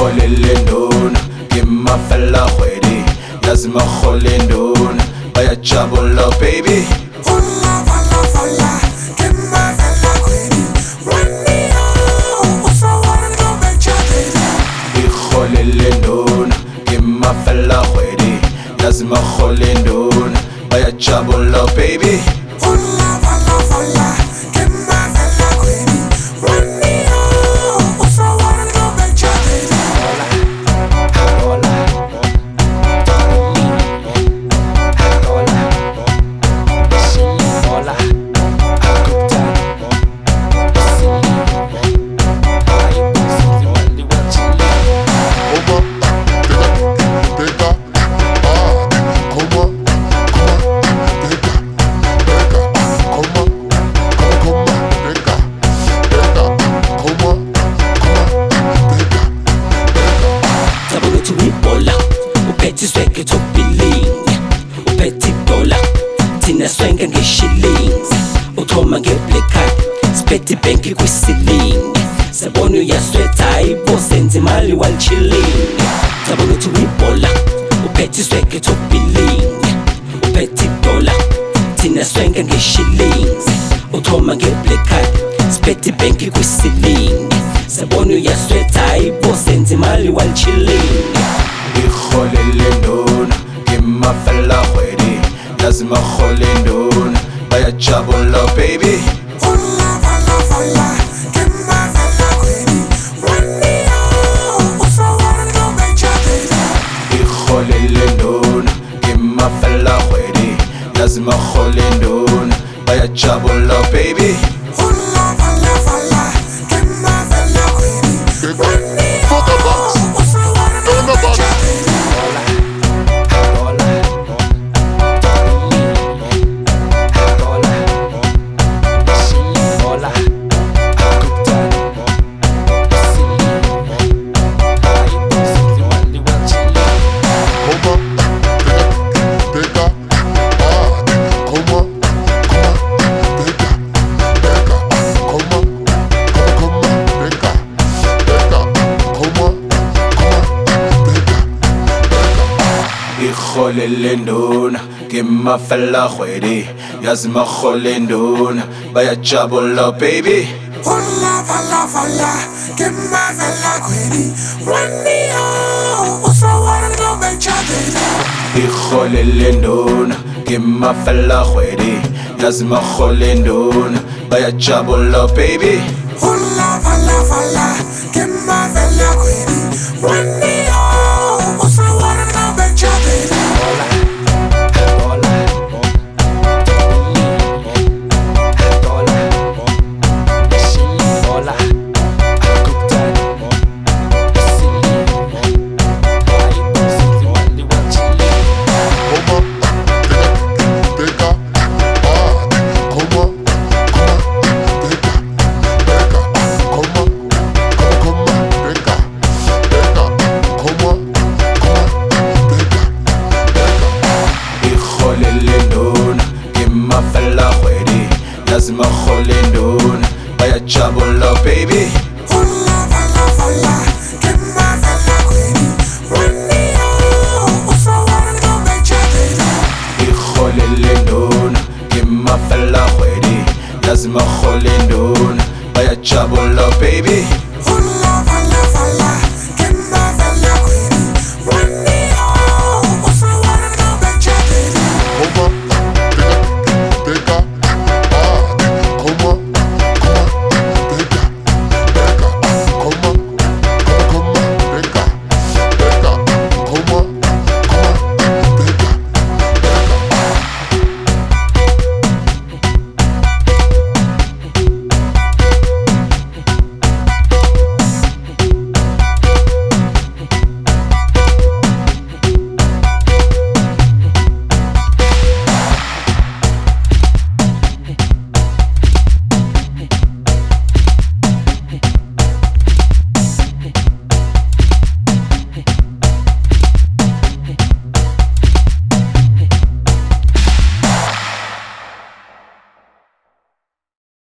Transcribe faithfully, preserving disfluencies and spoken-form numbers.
Ngikholele nduna ngimafela khwedi yazi makhole nduna bayajabula baby. Hola, hola, hola, ngimafela khwedi run me on usawona ngobejabula. Ngikholele nduna ngimafela khwedi yazi makhole nduna bayajabula baby. Hola, hola, hola, ngimafela khwedi run me on usawona ngobejabula. Sweke to billing uphethe dollar thina swenke nge-shillings uthoma nge-black card siphethe ibhenki kwi-ceiling sabona uyaswetha hayibo senza imali while chilling sabona uthi uyibhola uphethe sweke to billing uphethe dollar thina swenke nge-shillings uthoma nge-black card siphethe ibhenki kwi-ceiling sabona uyaswetha hayibo senza imali while chilling. Ngikholele nduna ngimafela khwedi yazi makhole nduna bayajabula baby. Hola, hola, hola, ngimafela khwedi run me on usawona ngobejabula. Ngikholele nduna ngimafela khwedi yazi makhole nduna bayajabula baby. Hola, hola, hola, ngimafela khwedi run me on usawona ngobejabula. Ngikholele nduna ngimafela khwedi yazi makhole nduna bayajabula baby. Hola, hola, hola, ngimafela khwedi run me on usawona ngobejabula. Ngikholele nduna ngimafela khwedi yazi makhole nduna bayajabula baby.